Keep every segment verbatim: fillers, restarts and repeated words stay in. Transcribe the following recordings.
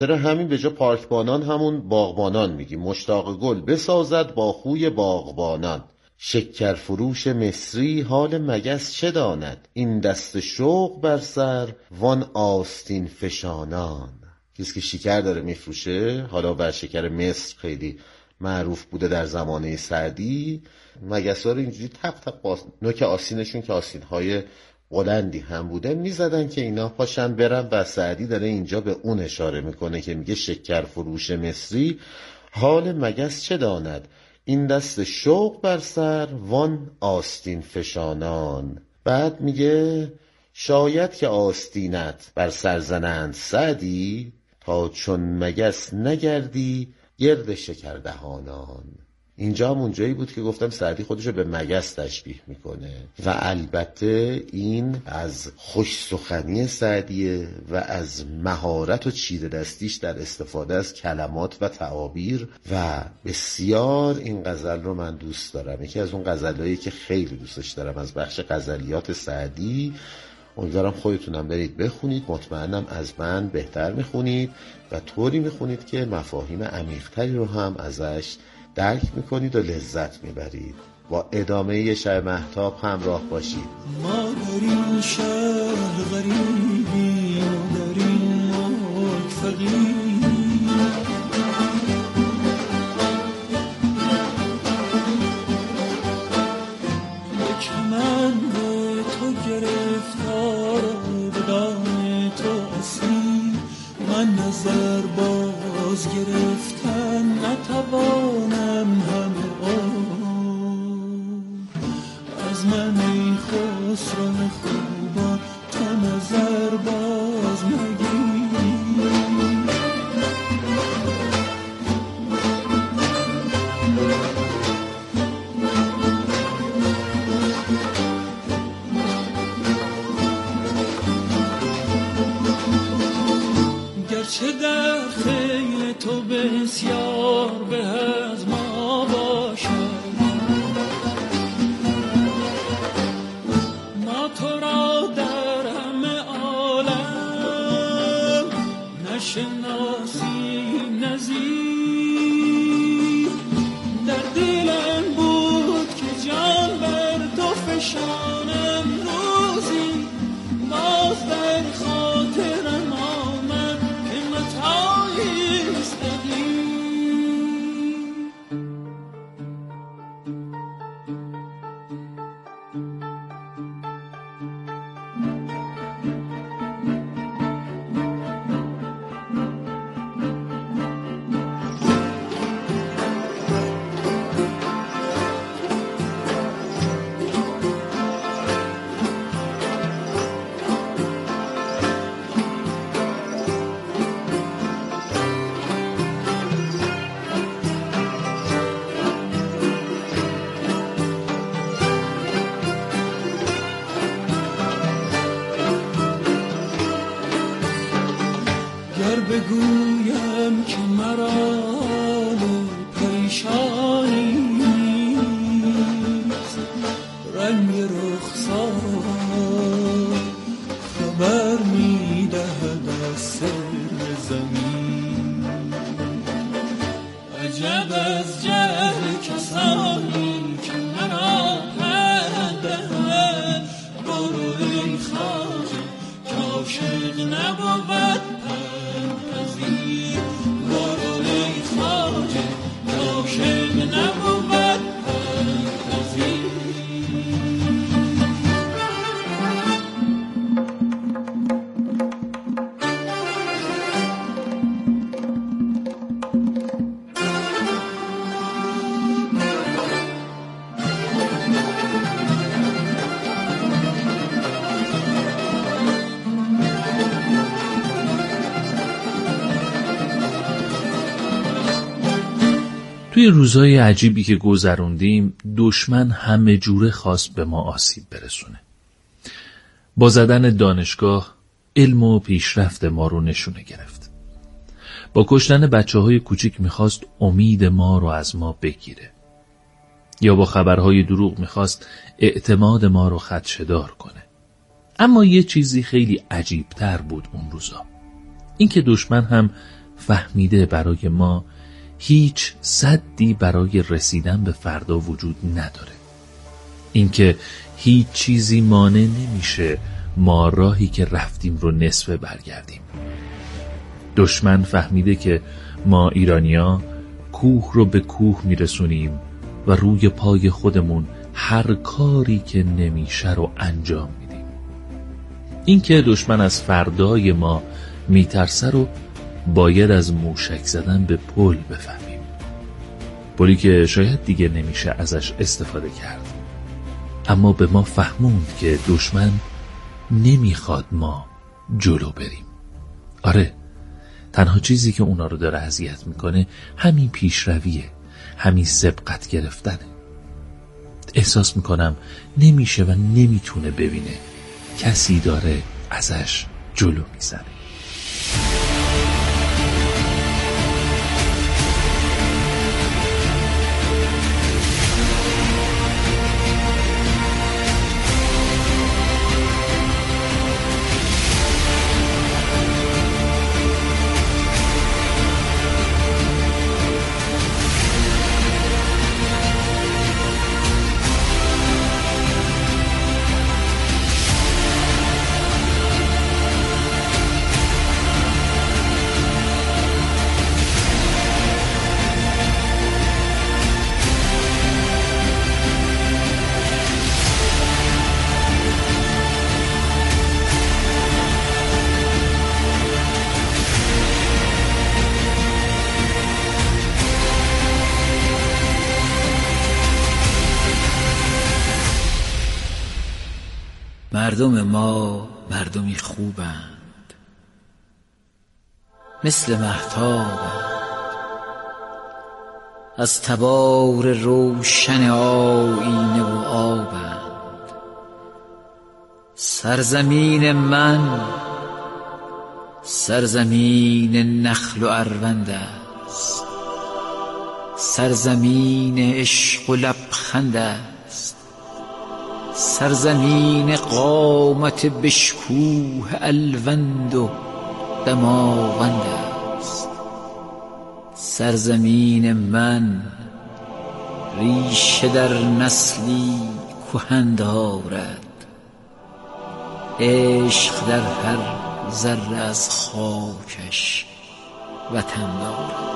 چرا همین به جا پارکبانان همون باغبانان میگیم. مشتاق گل بسازد با خوی باغبانان، شکر فروش مصری حال مگس چه داند، این دست شوق بر سر وان آستین فشانان. کسی که شکر داره میفروشه، حالا بر شکر مصر خیلی معروف بوده در زمانه سعدی، مگس‌ها رو اینجوری تق تق باز نوک آستینشون که آستین‌های بلندی هم بوده میزدن که اینا پاشن برن، و سعدی داره اینجا به اون اشاره میکنه که میگه شکر فروش مصری حال مگس چه داند، این دست شوق بر سر وان آستین فشانان. بعد میگه شاید که آستینت بر سر زنند سعدی، تا چون مگس نگردی گرد شکر دهانان. اینجا هم اونجایی بود که گفتم سعدی خودشو به مگس تشبیه میکنه و البته این از خوش سخنی سعدیه و از مهارت و چیره دستیش در استفاده از کلمات و تعابیر، و بسیار این غزل رو من دوست دارم. یکی از اون غزلایی که خیلی دوستش دارم از بخش غزلیات سعدی. امیدوارم خودتونم برید بخونید، مطمئنم از من بهتر میخونید و طوری میخونید که مفاهیم عمیق‌تری رو هم ازش درک میکنید و لذت میبرید. با ادامه شب مهتاب همراه باشید. ما در این شهر غریبی و در این ملک فقیر، به کمند تو گرفتار و به دام تو اسیر، من نظر باز گرفتن نتوانم همه از من ای خسرو خوبان، تو نظر باز مگیر. گرچه در خیل تو بسیار به از ما باشد، شناسی نزیر، در دلم بود که جان بر تو فشانم روزی، باز در خاطرم آمد که متاعی است دقیق. بگویم که مرا پریشانی نیست، رنگ رخسار خبر می دهد از سر زمین. عجب از جهل کسانی که مرا پند دهد، برو ای خواجه که عاشق نبود توی روزهای عجیبی که گذروندیم، دشمن همه جوره خواست به ما آسیب برسونه. با زدن دانشگاه علم و پیشرفت ما رو نشونه گرفت. با کشتن بچه های کوچیک میخواست امید ما رو از ما بگیره. یا با خبرهای دروغ میخواست اعتماد ما رو خدشه‌دار کنه. اما یه چیزی خیلی عجیبتر بود اون روزا. این که دشمن هم فهمیده برای ما هیچ سدی برای رسیدن به فردا وجود نداره. اینکه هیچ چیزی مانع نمیشه ما راهی که رفتیم رو نصف برگردیم. دشمن فهمیده که ما ایرانیا کوه رو به کوه میرسونیم و روی پای خودمون هر کاری که نمیشه رو انجام میدیم. اینکه دشمن از فردای ما میترسه رو باید از موشک زدن به پل بفهمیم. پلی که شاید دیگه نمیشه ازش استفاده کرد، اما به ما فهموند که دشمن نمیخواد ما جلو بریم. آره، تنها چیزی که اونا رو داره اذیت میکنه همین پیشرویه، همین سبقت گرفتنه. احساس میکنم نمیشه و نمیتونه ببینه کسی داره ازش جلو میزنه. مردم ما مردمی خوبند، مثل مهتابند، از تبار روشن آیینه و آبند. سرزمین من سرزمین نخل و اروند است، سرزمین عشق و لبخند است، سرزمین قامت بشکوه الوند و دماوند است. سرزمین من ریشه در نسلی کهن دارد، عشق در هر ذره از خاکش وطن دارد.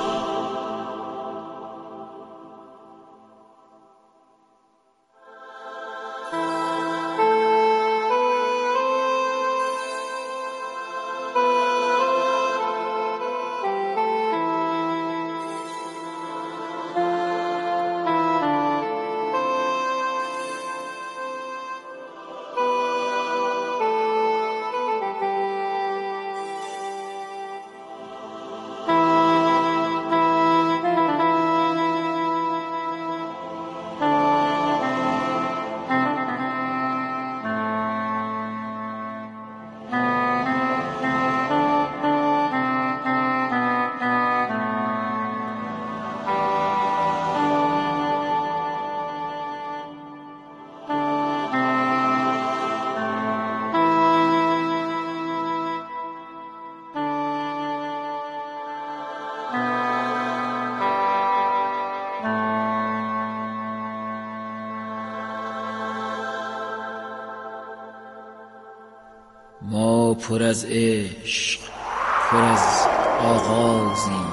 ما پر از عشق، پر از آغازی،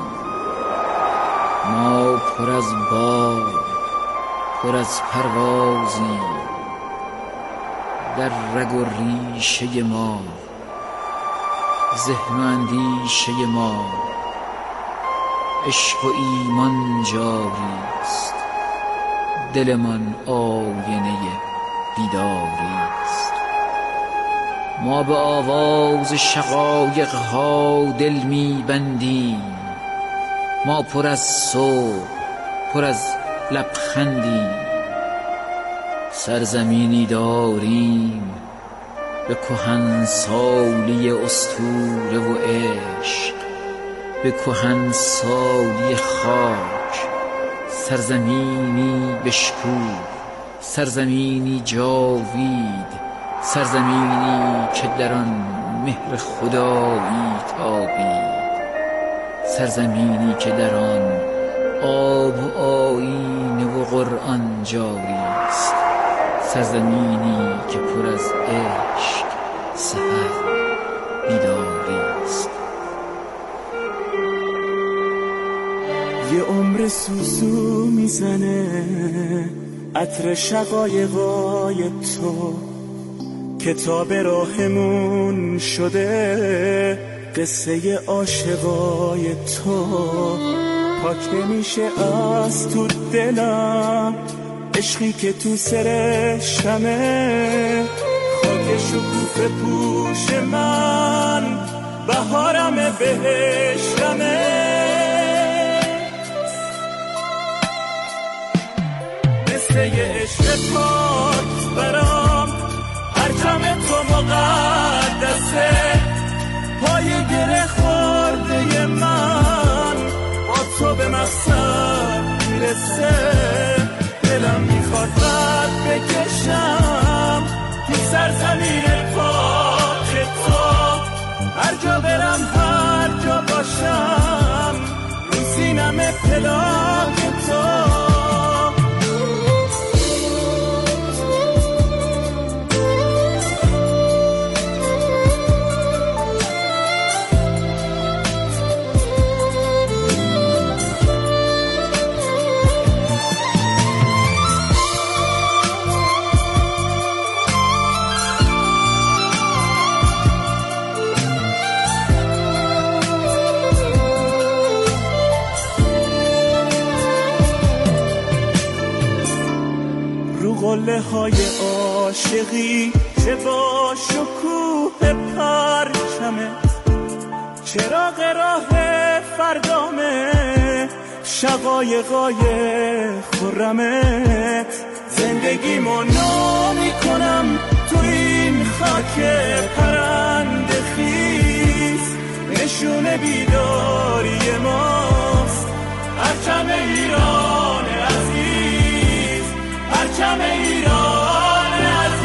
ما پر از بال، پر از پروازی. در رگ و ریشه ما، ذهن و اندیشه ما، عشق و ایمان جاری است، دلمان آینه بیداری است. ما به آواز شقایق ها دل می بندیم، ما پر از صبح، پر از لبخندیم. سرزمینی داریم به کهنسالی اسطوره و عشق، به کهنسالی خاک. سرزمینی بشکوه، سرزمینی جاوید، سرزمینی که در آن مهر خدایی تابید. سرزمینی که در آن آب و آیین و قرآن جاری است، سرزمینی که پر از عشق، سحر، بیداری است. یه عمر سوسو میزنه عطر شقایقای تو، کتاب راهمون شده قصه عاشقای تو. پاک نمیشه از تو دلم عشقی که تو سرشمه، خاک شکوفه پوش من بهارم بهشتمه. مثل یه عشق پاک برام پرچم تو مقدسه، پای گره خورده من با تو به مقصد میرسه. دلم میخواد قد بکشم تو سرزمین پاک تو، هر جا برم هر جا باشم رو سینم پلاک تو. قله های عاشقی چه با شکوه پرچمه، چراغ راه فردامه، شقایقای خرمه. زندگیمو نو میکنم تو این خاک پرنده خیز، نشون بیداری ماست پرچم ایران عزیز، پرچم ایران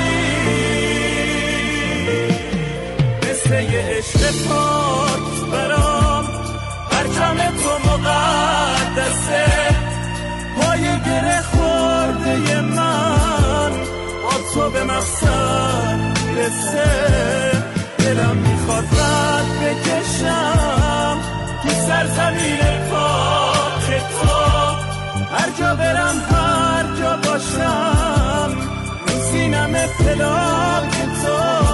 عزیز. مثل یه عشق پاک برام پرچم تو مقدسه، پای گره خورده من با تو به مقصد رسه. دلم میخواد رد بکشم تو سرزمین پاک تو، هر جا برم هر جا باشم رو سینم پلاک تو.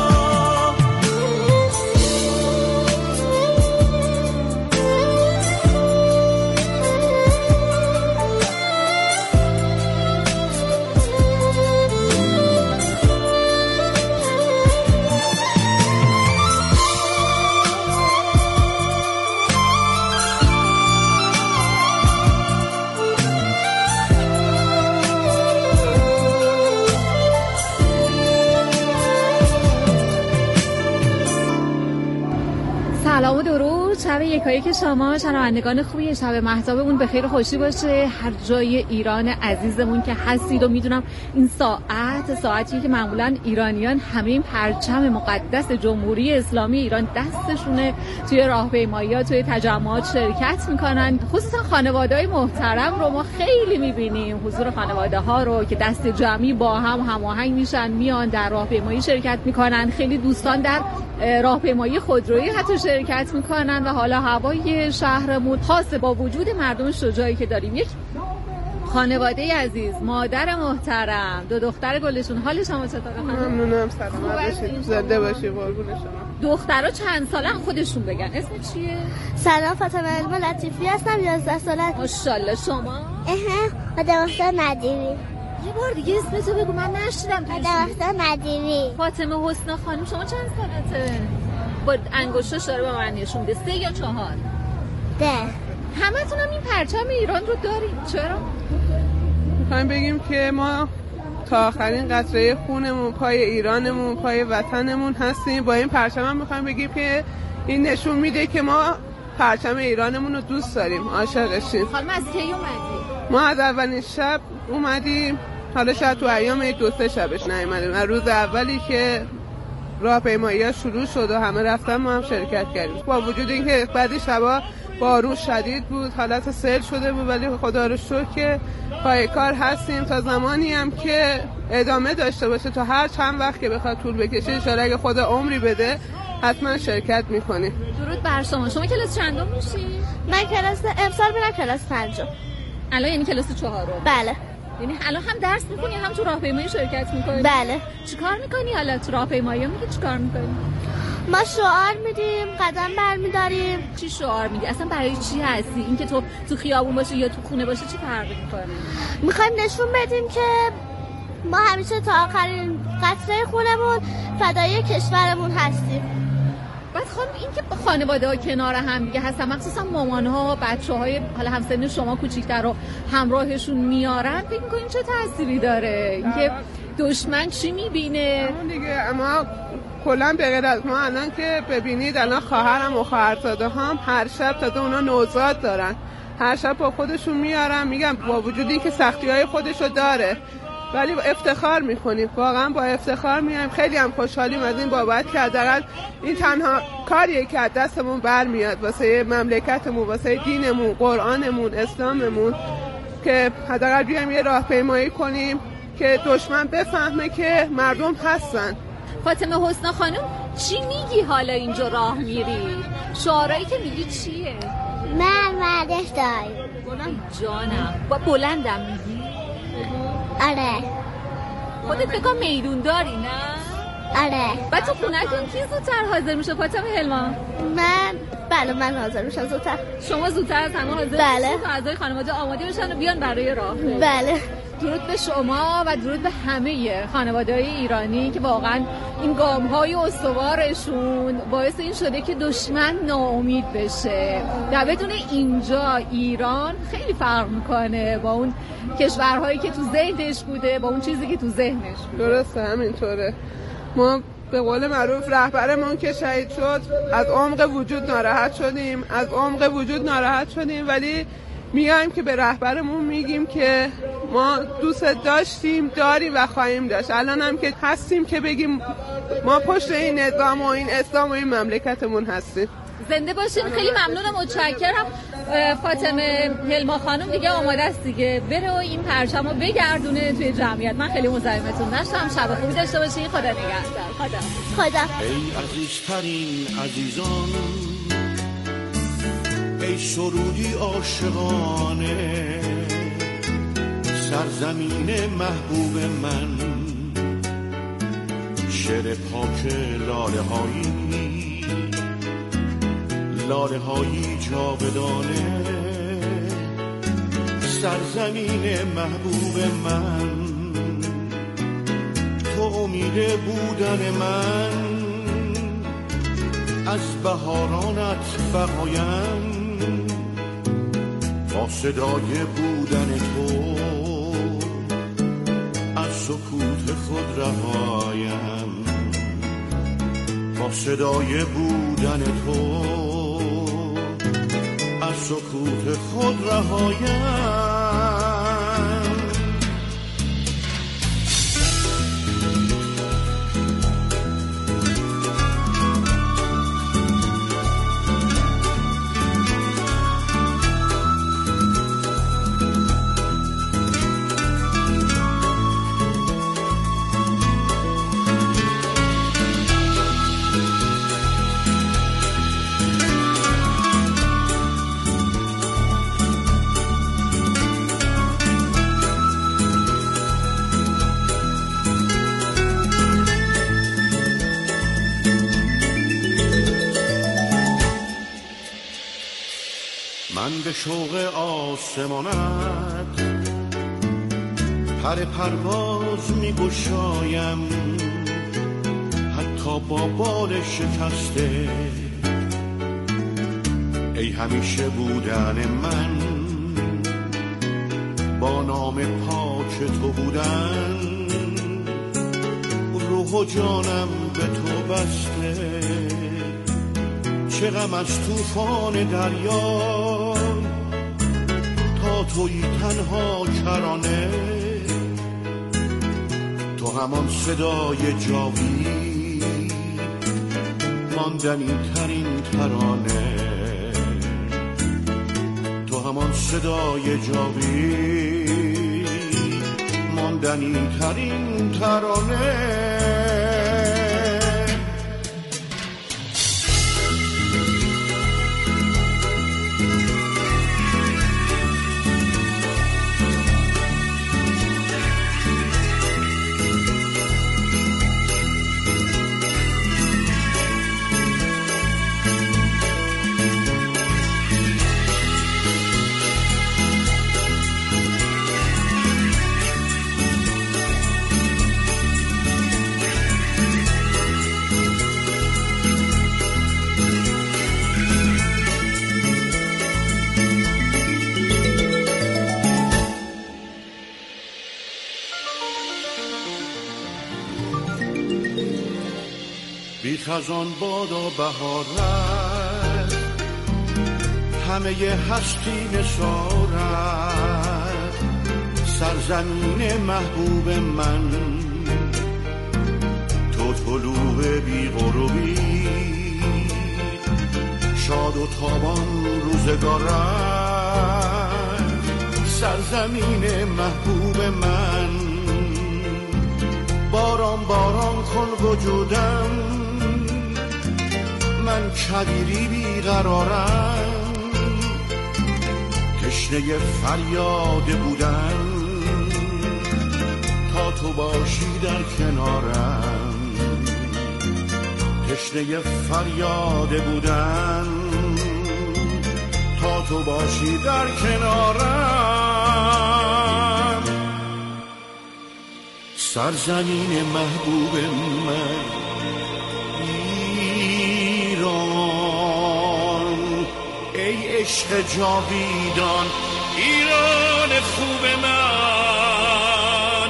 سلام و درود، شب یکایک شما شنوندگان خوبی، شب مهتابمون به خیر و خوشی باشه هر جای ایران عزیزمون که هستید. و میدونم این ساعت ساعتی که معمولا ایرانیان همه این پرچم مقدس جمهوری اسلامی ایران دستشونه، توی راهپیمایی‌ها توی تجمعات شرکت میکنن. خصوصا خانواده‌های محترم رو ما خیلی میبینیم، حضور خانواده ها رو که دست جمعی با هم هماهنگ میشن، میان در راهپیمایی شرکت میکنن. خیلی دوستان در راهپیمایی خودرویی حتی شرکت میکنن و حالا هوای شهرمون خاصه با وجود مردم شجاعی که داریم. یک خانواده عزیز، مادر محترم، دو دختر گلشون، حال شما چطوره؟ ممنونم، سلامت باشید، زنده باشید، قربون شما. دخترها چند سالن خودشون بگن، اسم چیه؟ سلام، فاطمه علما لطیفی هستم، یازده ساله. ماشاءالله. شما؟ اه فاطمه ندیری. یه بار دیگه اسمتو بگو، من نشیدم. فاطمه ندیری. فاطمه حسنا خانم، شما چند سالته؟ با انگشتاش داره به من نشون میده. سه یا چهار؟ ده. همتون هم این پرچم ایران رو داریم. چرا؟ میخوایم بگیم که ما تا آخرین قطره خونمون پای ایرانمون، پای وطنمون هستیم. با این پرچم هم میخوایم بگیم که این نشون میده که ما پرچم ایرانمون رو دوست داریم، عاشقشیم. خانم از کی اومدی؟ ما از اولین شب اومدیم، حالا شاید تو ایام دو سه شبش نیومدیم. از روز اولی که راهپیمایی‌ها شروع شد و همه رفتن ما هم شرکت کردیم. با وجود اینکه بعضی شبا بارون شدید بود، حالت سیل شده بود، ولی خدا رو شکر که پای کار هستیم تا زمانی هم که ادامه داشته باشه، تا هر چند وقت که بخواد طول بکشه ان شاءالله اگه خدا عمری بده حتما شرکت میکنیم. درود بر شما. شما کلاس چندم میشی؟ من کلاس امسال میرم کلاس پنجم. الان یعنی کلاس چهارم؟ بله. یعنی الان هم درس میکنی هم تو راهپیمایی شرکت میکنی؟ بله. چیکار میکنی حالا تو راهپیمایی؟ میگی چیکار میکنی؟ ما شعار میدیم، قدم برمیداریم. چی شعار میدی؟ اصلا برای چی هستی؟ اینکه تو تو خیابون باشی یا تو خونه باشی چی فرقی میکنه؟ میخوایم نشون بدیم که ما همیشه تا آخرین قطره خونمون فدای کشورمون هستیم. بعد خانم این که خانواده ها کنار هم دیگه هستن، مخصوصا مامان ها بچه های حالا همسن شما کوچیک‌تر رو همراهشون میارن، فکر می‌کنین چه تأثیری داره؟ اینکه دشمن چی میبینه؟ دیگه اما کلا به غیر از ما الان که ببینید الان خواهرم و خواهرزاده هم هر شب تازه اونا نوزاد دارن، هر شب با خودشون میارن، میگم با وجودی که سختی‌های خودشو داره ولی افتخار میکنیم، واقعا با افتخار میایم. خیلی هم خوشحالیم از این بابت که حداقل این تنها کاریه که از دستمون برمیاد واسه مملکتمون، واسه دینمون، قرآنمون، اسلاممون، که حداقل بیایم یه راهپیمایی کنیم که دشمن بفهمه که مردم هستن. فاطمه حسنا خانم چی میگی حالا اینجا راه میری؟ شعارهایی که میگی چیه؟ من ورزش دارم. بلند جانم. با بلندم میگی؟ آره. خودت فکر کنم میدون داری نه؟ آره. بعد تو خونه‌تون کی زودتر حاضر میشه فاطمه هلما؟ من بله من حاضر میشم زودتر. شما زودتر از همه حاضر بله. میشید تا اعضای خانواده آماده بشن و بیان برای راه؟ بله. درود به شما و درود به همه خانواده‌های ایرانی که واقعا این گام‌های استوارشون باعث این شده که دشمن ناامید بشه. در بدون اینجا ایران خیلی فرق میکنه با اون کشورهایی که تو ذهنش بوده، با اون چیزی که تو ذهنش بوده. درسته همینطوره. ما به قول معروف رهبرمون که شهید شد از عمق وجود ناراحت شدیم، از عمق وجود ناراحت شدیم، ولی میایم که به رهبرمون میگیم که ما دوست داشتیم، داریم و خواهیم داشت. الان هم که هستیم که بگیم ما پشت این نظام و این اسلام و این مملکتمون هستیم. زنده باشین. خیلی ممنونم، متشکرم. فاطمه هلما خانم دیگه آماده است دیگه بره و این پرچمو بگردونه توی جمعیت. من خیلی مزاحمتون نشدم. شب خوبی داشته باشین. خدا نگهدار. خدا. خدا. ای عزیزترین عزیزان، ای سرودی عاشقانه، سرزمین محبوب من، شعر پاک لاله هایی، لاله هایی جاودانه، سرزمین محبوب من، تو امید بودن من، از بهارانت بقایم، با صدای بودن تو از سکوت خود رهایم، با صدای بودن تو از سکوت خود رهایم. من به شوق آسمانت پر پرواز می گشایم، حتی با بال شکسته، ای همیشه بودن من، با نام پاک تو بودن، روح و جانم به تو بسته، چه غم از طوفان دریا، تا تویی تنها کرانه، تو همان صدای جاوید، ماندنی ترین ترانه، همان صدای جاوید ماندنی ترین ترانه. بی خزان بادا بهارت همه هستی نثارت، سرزمین محبوب من تو طلوع بی غروبی، شاد و تابان روزگارت، سرزمین محبوب من. باران باران کن وجودم، من کویری بیقرارم، تشنه فریاد بودن تا تو باشی در کنارم، تشنه فریاد بودن تا تو باشی در کنارم. سرزمین محبوب من ایران، ای عشق جاویدان ایران خوب من،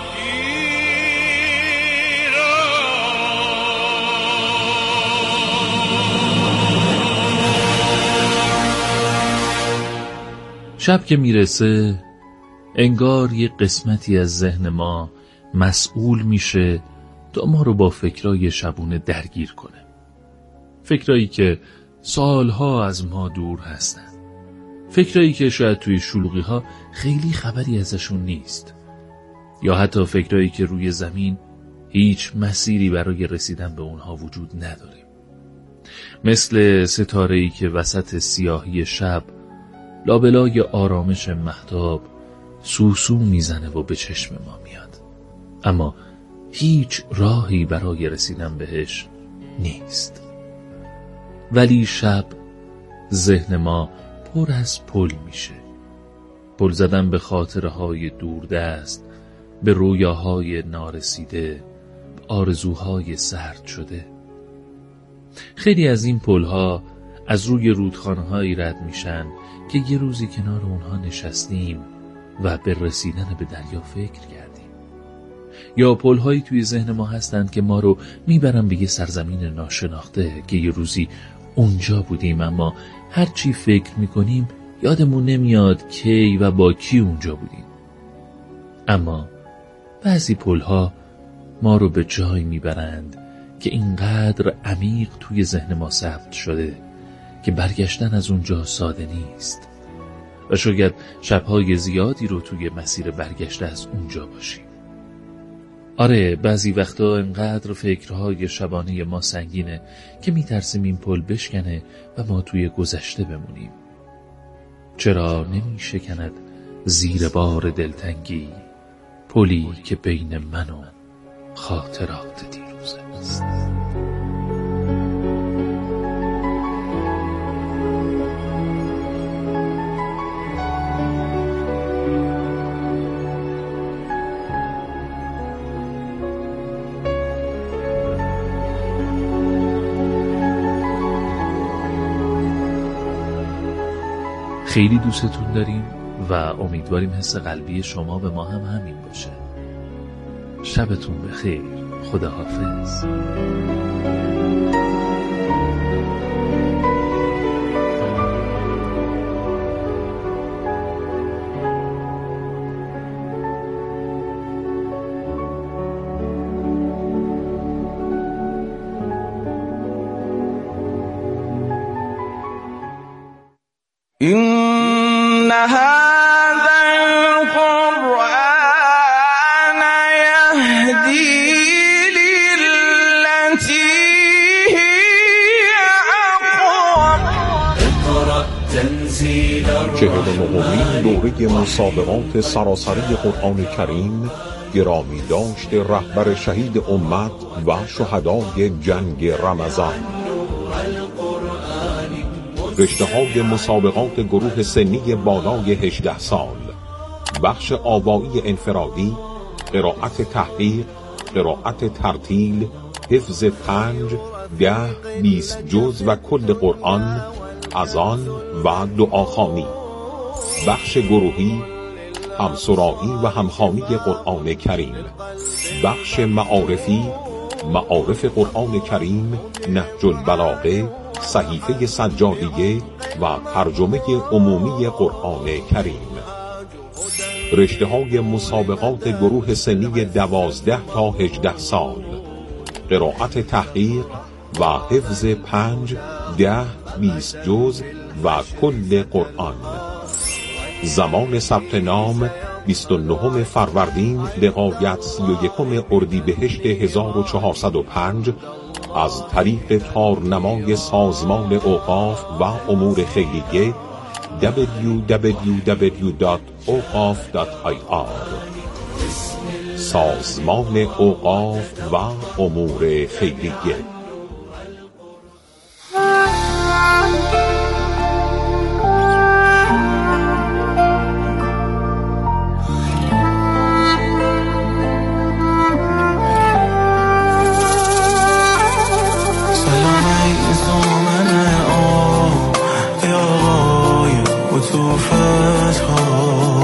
ایران. شب که میرسه انگار یه قسمتی از ذهن ما مسئول میشه تا ما رو با فکرای شبونه درگیر کنه، فکرایی که سالها از ما دور هستن، فکرایی که شاید توی شلوغی ها خیلی خبری ازشون نیست، یا حتی فکرایی که روی زمین هیچ مسیری برای رسیدن به اونها وجود نداره، مثل ستاره‌ای که وسط سیاهی شب لابلای آرامش مهتاب سوسو میزنه و به چشم ما میاد، اما هیچ راهی برای رسیدن بهش نیست. ولی شب ذهن ما پر از پل میشه، پل زدن به خاطرهای دوردست، به رویاهای نارسیده، به آرزوهای سرد شده. خیلی از این پلها از روی رودخانه‌هایی رد میشن که یه روزی کنار اونها نشستیم و به رسیدن به دریا فکر کردیم. یا پل‌هایی توی ذهن ما هستند که ما رو میبرن به یه سرزمین ناشناخته که یه روزی اونجا بودیم، اما هر چی فکر میکنیم یادمون نمیاد کی و با کی اونجا بودیم. اما بعضی پل‌ها ما رو به جایی میبرند که اینقدر عمیق توی ذهن ما ثبت شده که برگشتن از اونجا ساده نیست و شاید شب‌های زیادی رو توی مسیر برگشت از اونجا باشیم. آره، بعضی وقتا انقدر فکرهای شبانه ما سنگینه که میترسیم این پل بشکنه و ما توی گذشته بمونیم. چرا نمی شکند زیر بار دلتنگی پلی که بین من و خاطرات دیروز است؟ خیلی دوستتون داریم و امیدواریم حس قلبی شما به ما هم همین باشه. شبتون بخیر. خداحافظ. این چهل و نهمین دوره مسابقات سراسری قرآن کریم گرامی داشت رهبر شهید امت و شهدای جنگ رمضان. رشته های مسابقات گروه سنی بالای هجده سال، بخش آوایی انفرادی، قرائت تحقیق، قرائت ترتیل، حفظ پنج، ده، بیست جز و کل قرآن، اذان و دعاخوانی. بخش گروهی، همسرایی و همخوانی قرآن کریم. بخش معارفی، معارف قرآن کریم، نهج البلاغه، صحیفه سجادیه و ترجمه عمومی قرآن کریم. رشته های مسابقات گروه سنی دوازده تا هجده سال، قرائت تحقیق و حفظ پنج، ده، بیست جز و کل قرآن. زمان ثبت نام بیست و نهم فروردین لغایت سی و یکم اردیبهشت هزار و چهارصد و پنج از طریق تارنمای سازمان اوقاف و امور خیریه دبلیو دبلیو دبلیو دات اوقاف دات آی آر. سازمان اوقاف و امور خیریه. تو فتح